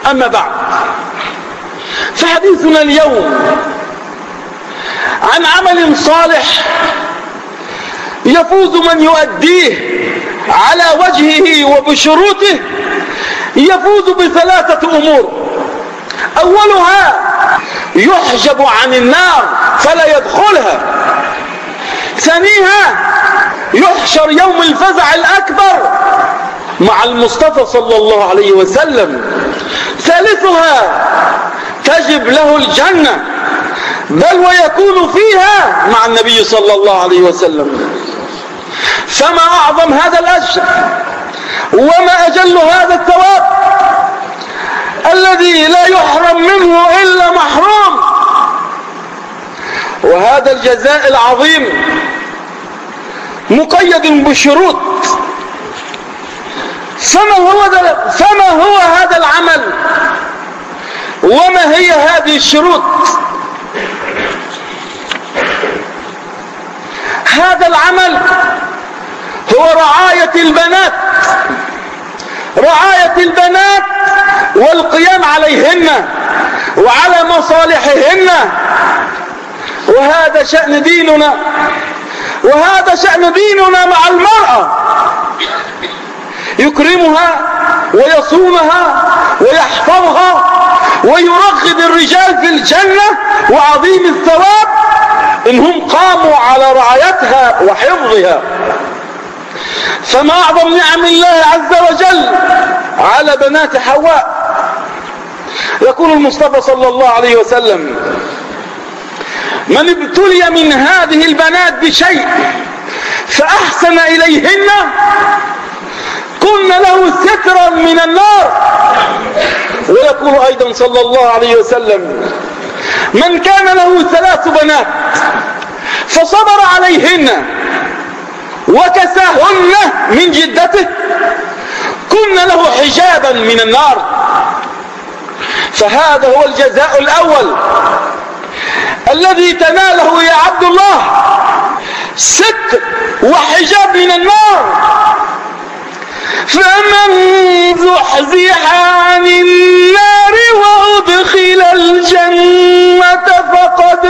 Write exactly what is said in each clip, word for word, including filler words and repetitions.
أما بعد، فحديثنا اليوم عن عمل صالح يفوز من يؤديه على وجهه وبشروطه، يفوز بثلاثة أمور. أولها يحجب عن النار فلا يدخلها. ثانيها يحشر يوم الفزع الأكبر مع المصطفى صلى الله عليه وسلم. ثالثها تجب له الجنة، بل ويكون فيها مع النبي صلى الله عليه وسلم. فما أعظم هذا الأجر وما أجل هذا الثواب الذي لا يحرم منه إلا محروم، وهذا الجزاء العظيم مقيد بشروط. فما هو, فما هو هذا العمل وما هي هذه الشروط؟ هذا العمل هو رعاية البنات، رعاية البنات والقيام عليهن وعلى مصالحهن، وهذا شأن ديننا، وهذا شأن ديننا مع المرأة. يكرمها ويصونها ويحفظها ويرغب الرجال في الجنة وعظيم الثواب إنهم قاموا على رعايتها وحفظها. فما أعظم نعم الله عز وجل على بنات حواء. يقول المصطفى صلى الله عليه وسلم: من ابتلي من هذه البنات بشيء فأحسن إليهن كن له سترا من النار. ويقول أيضا صلى الله عليه وسلم: من كان له ثلاث بنات فصبر عليهن وكساهن من جدته كن له حجابا من النار. فهذا هو الجزاء الأول الذي تناله يا عبد الله، ستر وحجاب من النار. فمن زحزح عن النار وأدخل الجنة فقد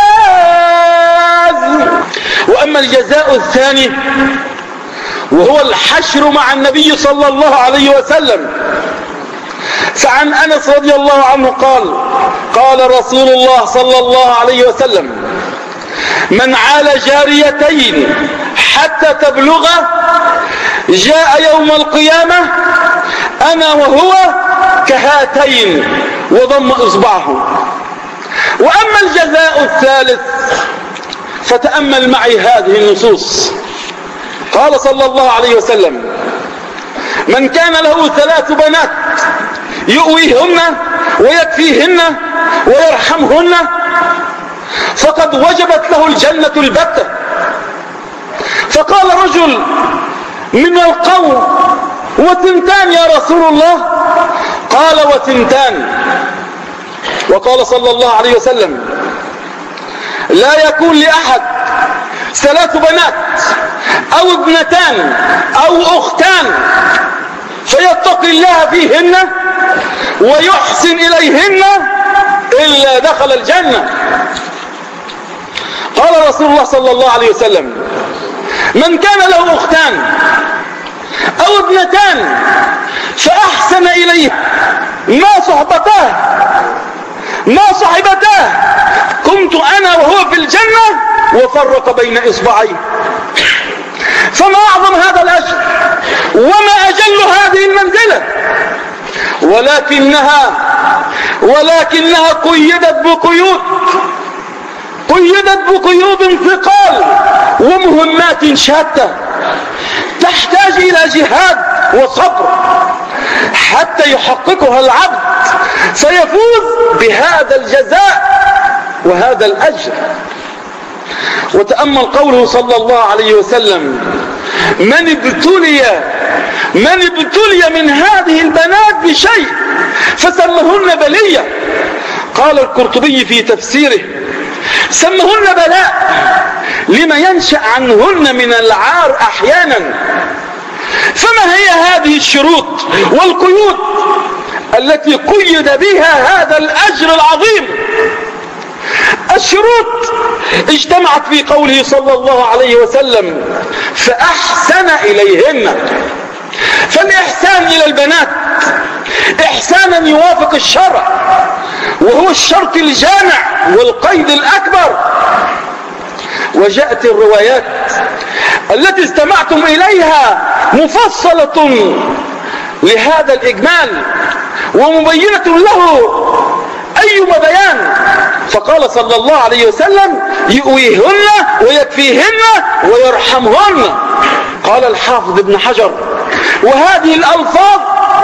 فاز. وأما الجزاء الثاني وهو الحشر مع النبي صلى الله عليه وسلم، فعن أنس رضي الله عنه قال: قال رسول الله صلى الله عليه وسلم: من عال جاريتين حتى تبلغ جاء يوم القيامة أنا وهو كهاتين، وضم إصبعه. وأما الجزاء الثالث فتأمل معي هذه النصوص. قال صلى الله عليه وسلم: من كان له ثلاث بنات يؤويهن ويكفيهن ويرحمهن فقد وجبت له الجنة البتة. فقال رجل من القوم: وثنتان يا رسول الله؟ قال: وثنتان. وقال صلى الله عليه وسلم: لا يكون لأحد ثلاث بنات أو ابنتان أو أختان فيتقي الله فيهن ويحسن إليهن إلا دخل الجنة. قال رسول الله صلى الله عليه وسلم: من كان له أختان أو ابنتان فأحسن إليه ما صحبتاه ما صحبتاه كنت أنا وهو في الجنة وفرق بين إصبعيه. فما أعظم هذا الأجر وما أجل هذه المنزلة، ولكنها ولكنها قيدت بقيود قيدت بقيود ثقال ومهمات شتى تحتاج إلى جهاد وصبر حتى يحققها العبد فيفوز بهذا الجزاء وهذا الأجر. وتأمل قوله صلى الله عليه وسلم: من ابتلي من ابتلي من هذه البنات بشيء فسمهن بلية. قال القرطبي في تفسيره: سمهن بلاء لما ينشأ عنهن من العار أحيانا. فما هي هذه الشروط والقيود التي قيد بها هذا الأجر العظيم. الشروط اجتمعت في قوله صلى الله عليه وسلم فأحسن إليهن. فالإحسان إلى البنات إحسانا يوافق الشرع، وهو الشرط الجامع والقيد الأكبر. وجاءت الروايات التي استمعتم إليها مفصلة لهذا الإجمال ومبينة له أيما بيان. فقال صلى الله عليه وسلم يؤويهن ويكفيهن ويرحمهن. قال الحافظ ابن حجر وهذه الألفاظ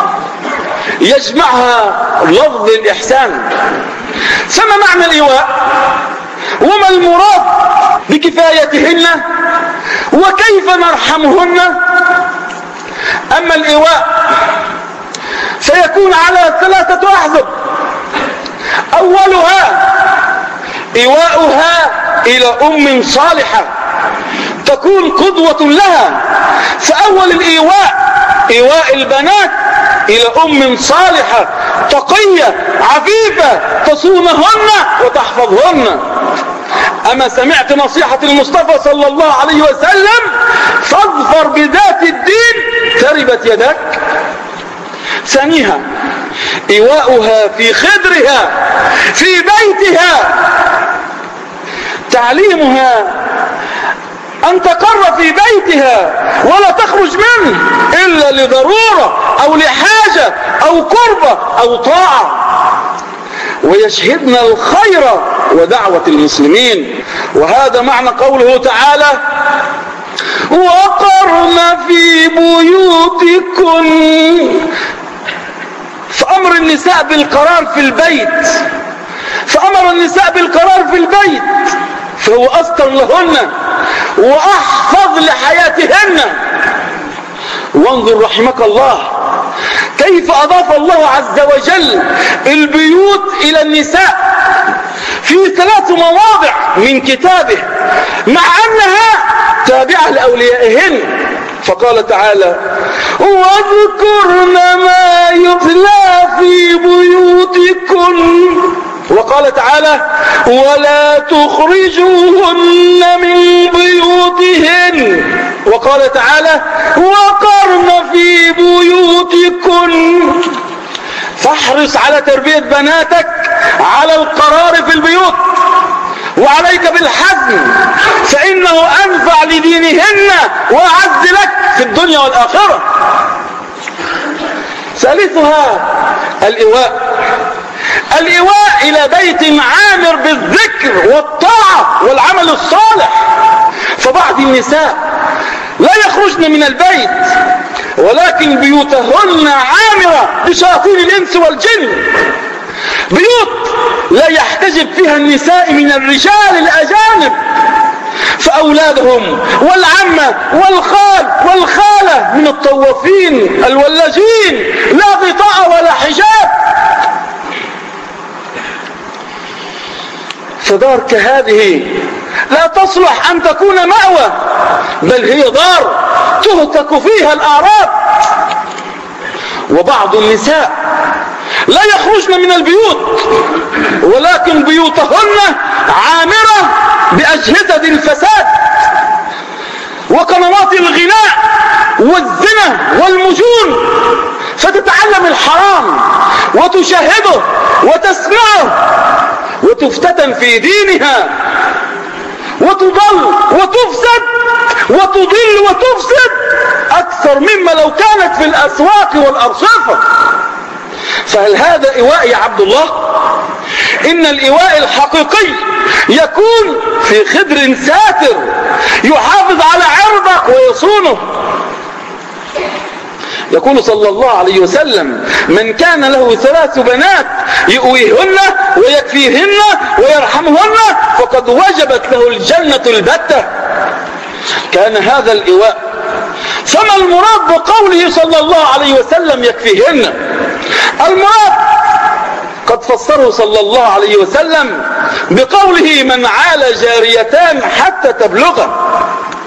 يجمعها لفظ الإحسان. فما معنى الإيواء؟ وما المراد بكفايتهن؟ وكيف نرحمهن؟ أما الإيواء سيكون على ثلاثة أحزاب. أولها إيواؤها إلى أم صالحة تكون قدوة لها. فأول الإيواء إيواء البنات إلى أم صالحة تقية عفيفة تصونهن وتحفظهن. أما سمعت نصيحة المصطفى صلى الله عليه وسلم فاظفر بذات الدين تربت يدك. ثانيها إيواؤها في خدرها في بيتها، تعليمها أن تقر في بيتها ولا تخرج منه إلا لضرورة أو لحاجة أو قربة أو طاعة، ويشهدن الخير ودعوة المسلمين. وهذا معنى قوله تعالى وقرن في بيوتكن. فأمر النساء بالقرار في البيت، فأمر النساء بالقرار في البيت فهو أستر لهن وأحفظ لحياتهن. وانظر رحمك الله كيف أضاف الله عز وجل البيوت إلى النساء في ثلاث مواضع من كتابه مع أنها تابعة لأوليائهن. فقال تعالى واذكرن ما يتلى في بيوتكن. وقال تعالى ولا تخرجوهن من بيوتهن. وقال تعالى وقرن في بيوتكن. فاحرص على تربية بناتك على القرار في البيوت، وعليك بالحزم فإنه أنفع لدينهن وأعز لك في الدنيا والآخرة. ثالثها الإيواء، الإيواء إلى بيت عامر بالذكر والطاعة والعمل الصالح. فبعض النساء لا يخرجن من البيت ولكن بيوتهن عامرة بشياطين الإنس والجن، بيوت لا يحتجب فيها النساء من الرجال الأجانب، فأولادهم والعمة والخال والخالة من الطوافين الولاجين لا غطاء ولا حجاب. فدار كهذه لا تصلح أن تكون مأوى، بل هي دار تهتك فيها الأعراض. وبعض النساء لا يخرجن من البيوت ولكن بيوتهن عامرة بأجهزة الفساد وقنوات الغناء والزنا والمجون، فتتعلم الحرام وتشاهده وتسمعه وتفتتن في دينها وتضل وتفسد وتضل وتفسد أكثر مما لو كانت في الأسواق والأرصفة. فهل هذا إيواء يا عبد الله؟ إن الإيواء الحقيقي يكون في خدر ساتر يحافظ على عرضك ويصونه. يقول صلى الله عليه وسلم من كان له ثلاث بنات يؤويهن ويكفيهن ويرحمهن فقد وجبت له الجنة البتة. كان هذا الإيواء. فما المراد بقوله صلى الله عليه وسلم يكفيهن؟ المراد قد فسره صلى الله عليه وسلم بقوله من عال جاريتان حتى تبلغا.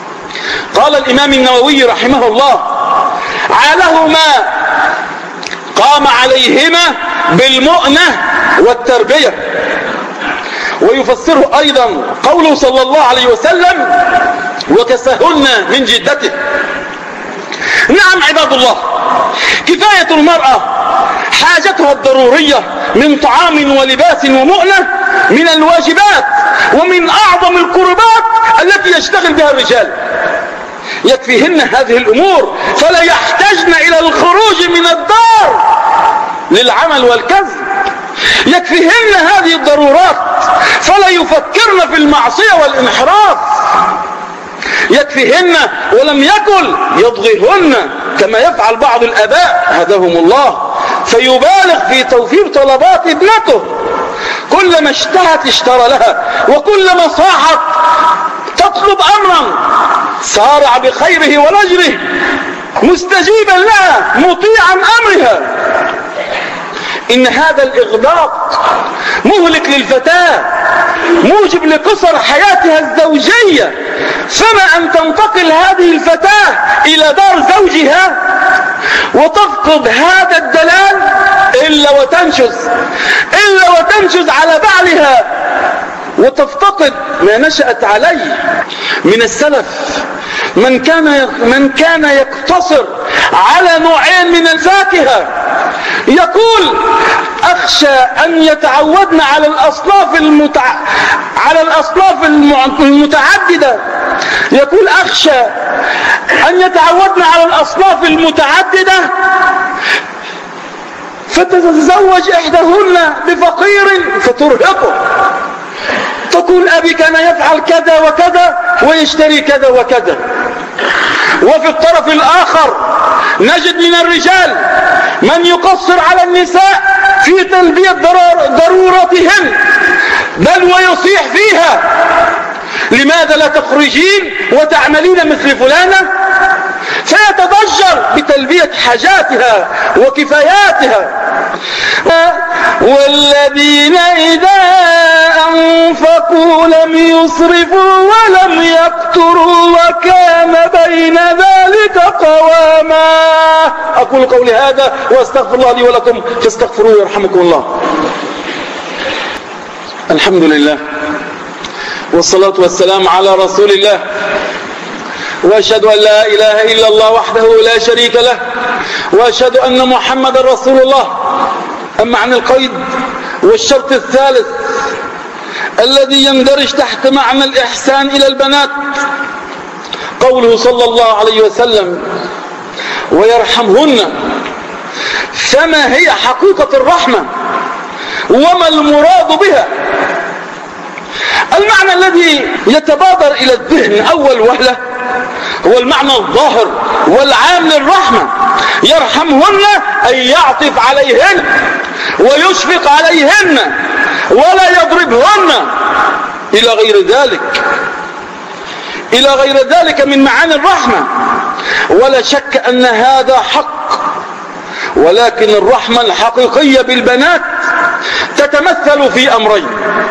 قال الإمام النووي رحمه الله عالهما قام عليهما بالمؤنة والتربية. ويفسره أيضا قوله صلى الله عليه وسلم وكسهن من جدته. نعم عباد الله، كفاية المرأة حاجتها الضرورية من طعام ولباس ومؤنة من الواجبات ومن أعظم القربات التي يشتغل بها الرجال. يكفيهن هذه الأمور فلا يحتاجن إلى الخروج من الدار للعمل والكسب. يكفيهن هذه الضرورات فلا يفكرن في المعصية والانحراف. يكفيهن ولم يكن يضغيهن كما يفعل بعض الآباء هداهم الله، فيبالغ في توفير طلبات ابنته، كلما اشتهت اشترى لها، وكلما صاحت تطلب أمرا سارع بخيره ونجره مستجيبا لها مطيعا أمرها. إن هذا الإغلاق مهلك للفتاة، موجب لقصر حياتها الزوجية. فما أن تنتقل هذه الفتاة إلى دار زوجها وتفقد هذا الدلال إلا وتنشز إلا وتنشز على بعلها وتفتقد ما نشأت عليه. من السلف من كان من كان يقتصر على نوعين من الفاكهة، يقول أخشى أن يتعودن على الأصناف المتع... على الأصناف المتعددة يقول أخشى أن يتعودن على الأصناف المتعددة فتتزوج إحداهن بفقير فترهقه، تقول أبي كان يفعل كذا وكذا ويشتري كذا وكذا. وفي الطرف الآخر نجد من الرجال من يقصر على النساء في تلبية ضرورتهن بل ويصيح فيها: لماذا لا تخرجين وتعملين مثل فلانة؟ فيتضجر بتلبية حاجاتها وكفاياتها. والذين إذا أنفقوا لم يسرفوا ولم يقتروا وكان بين ذلك قواما. أقول قولي هذا وأستغفر الله لي ولكم فاستغفروه يرحمكم الله. الحمد لله والصلاة والسلام على رسول الله، وأشهد أن لا إله إلا الله وحده لا شريك له، وأشهد أن محمد رسول الله. أما عن القيد والشرط الثالث الذي يندرج تحت معنى الإحسان إلى البنات قوله صلى الله عليه وسلم ويرحمهن. فما هي حقيقة الرحمة وما المراد بها؟ المعنى الذي يتبادر إلى الذهن أول وهلة هو المعنى الظاهر والعام للرحمة. يرحمهن أي يعطف عليهن ويشفق عليهن ولا يضربهن إلى غير ذلك إلى غير ذلك من معاني الرحمة. ولا شك أن هذا حق، ولكن الرحمة الحقيقية بالبنات تتمثل في أمرين: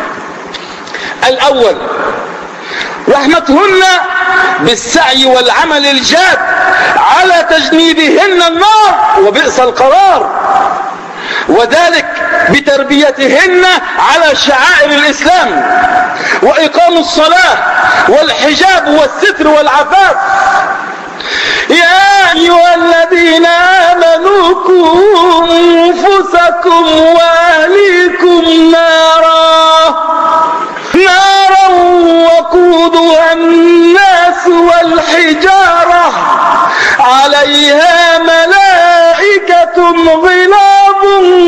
الأول رحمتهن بالسعي والعمل الجاد على تجنيبهن النار وبئس القرار، وذلك بتربيتهن على شعائر الإسلام وإقام الصلاة والحجاب والستر والعفاف. يا أيها الذين آمنوا قوا أنفسكم وأهليكم نارا نارا وقودها الناس والحجارة عليها ملائكة غلاظ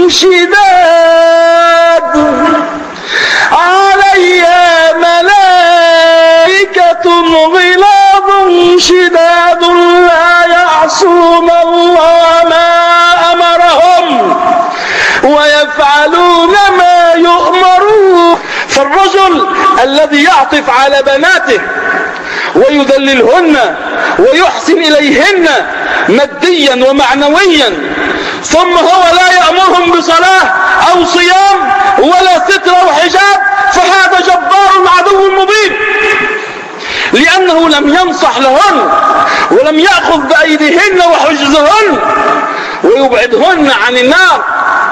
شداد عليها ملائكة غلاظ شداد لا يعصون الله ما أمرهم ويفعلون ما يؤمرون. فالرجل الذي يعطف على بناته ويذللهن ويحسن إليهن ماديا ومعنويا ثم هو لا يأمرهم بصلاة أو صيام ولا ستر أو حجاب فهذا جبار عدو مبين، لأنه لم ينصح لهن ولم يأخذ بأيديهن وحجزهن ويبعدهن عن النار.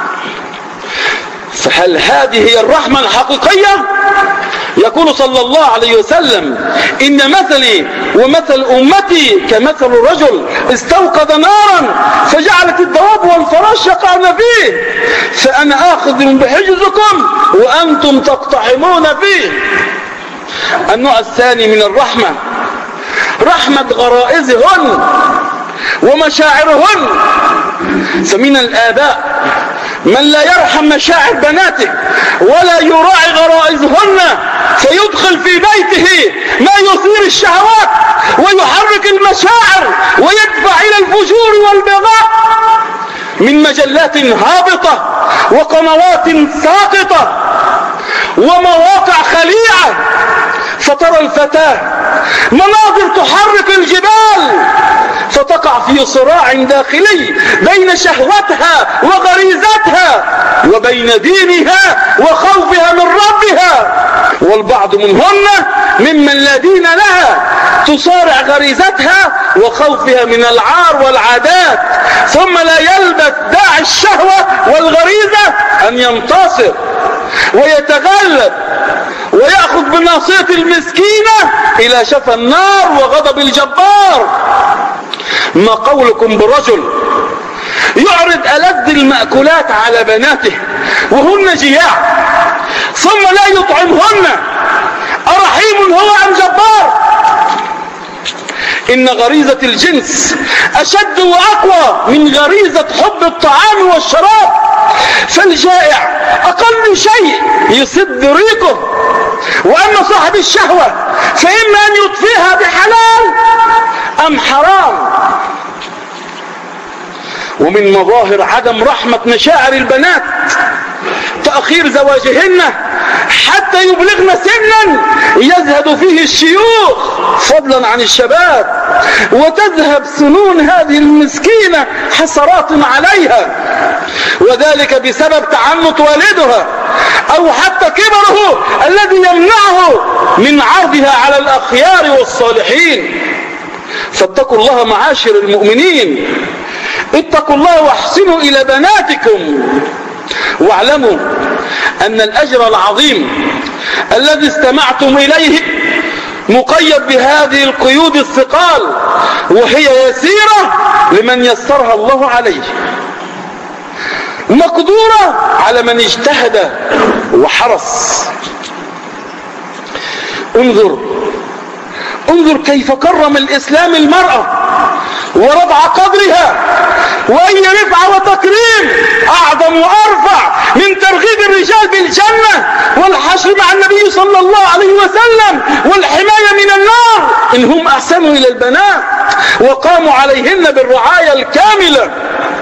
فهل هذه هي الرحمة الحقيقية؟ يقول صلى الله عليه وسلم: إن مثلي ومثل أمتي كمثل رجل استوقد نارا فجعلت الدواب والفراش يقعن فيه، فأنا آخذ بحجزكم وأنتم تقتحمون فيه. النوع الثاني من الرحمة رحمة غرائزهن ومشاعرهن. فمن الآباء من لا يرحم مشاعر بناته ولا يراعي غرائزهن، فيدخل في بيته ما يثير الشهوات ويحرك المشاعر ويدفع إلى الفجور والبغاء من مجلات هابطة وقنوات ساقطة ومواقع خليعة. فترى الفتاة مناظر تحرك الجبال، فتقع في صراع داخلي بين شهوتها وغريزتها وبين دينها وخوفها من ربها. والبعض منهن ممن لا دين لها تصارع غريزتها وخوفها من العار والعادات، ثم لا يلبث داعي الشهوة والغريزة أن ينتصر ويتغلب ويأخذ بناصية المسكينة إلى شفا النار وغضب الجبار. ما قولكم برجل يعرض ألذ المأكولات على بناته وهن جياع ثم لا يطعمهن؟ أرحيم هو أم جبار؟ إن غريزة الجنس أشد وأقوى من غريزة حب الطعام والشراب. فالجائع أقل شيء يسد ريقه، وأما صاحب الشهوة فإما أن يطفئها بحلال أم حرام. ومن مظاهر عدم رحمة مشاعر البنات تأخير زواجهن حتى يبلغن سنا يزهد فيه الشيوخ فضلا عن الشباب، وتذهب سنون هذه المسكينة حسرات عليها، وذلك بسبب تعنت والدها أو حتى كبره الذي يمنعه من عرضها على الأخيار والصالحين. فاتقوا الله معاشر المؤمنين، اتقوا الله واحسنوا إلى بناتكم، واعلموا أن الأجر العظيم الذي استمعتم إليه مقيد بهذه القيود الثقال، وهي يسيرة لمن يسرها الله عليه، مقدورة على من اجتهد وحرص. انظر انظر كيف كرم الإسلام المرأة ورفع قدرها، وأي رفعة وتكريم أعظم وأرفع من ترغيب الرجال بالجنة والحشر مع النبي صلى الله عليه وسلم والحماية من النار إن هم أحسنوا إلى البنات وقاموا عليهن بالرعاية الكاملة.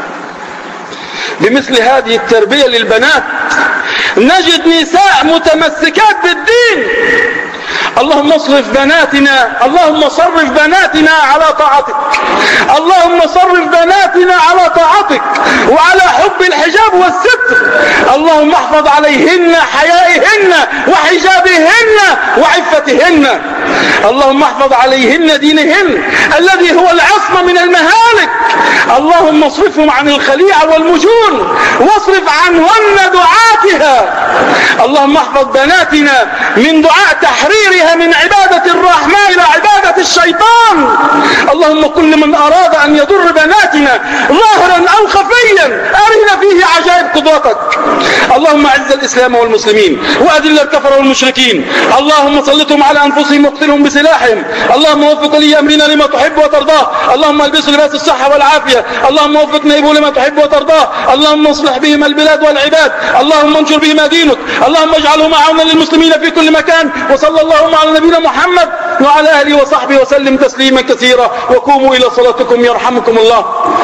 بمثل هذه التربية للبنات نجد نساء متمسكات بالدين. اللهم اصرف بناتنا اللهم صرف بناتنا على طاعتك، اللهم صرف بناتنا على طاعتك وعلى حب الحجاب والستر. اللهم احفظ عليهن حيائهن وحجابهن وعفتهن. اللهم احفظ عليهن دينهن الذي هو العصمة من المهالك. اللهم اصرفهم عن الخليعة والمجون واصرف عنهن دعاتها. اللهم احفظ بناتنا من دعاء تحريرها من عبادة الرحمن إلى عبادة الشيطان. اللهم كل من أراد أن يضر بناتنا ظاهرا أو خفيا أرنا فيه عجائب قدرتك. اللهم أعز الإسلام والمسلمين وأذل الكفر والمشركين. اللهم سلطهم على أنفسهم واقتلهم بسلاحهم. اللهم وفق لي أمرنا لما تحب وترضاه. اللهم البسوا لباس الصحة والعافية. اللهم وفق نائبه لما تحب وترضاه. اللهم اصلح بهم البلاد والعباد. اللهم انشر بهما دينك. اللهم اجعله معاونا للمسلمين في كل مكان. وصلى اللهم على نبينا محمد وعلى آله وصحبه وسلم تسليما كثيرا. وقوموا إلى صلاتكم يرحمكم الله.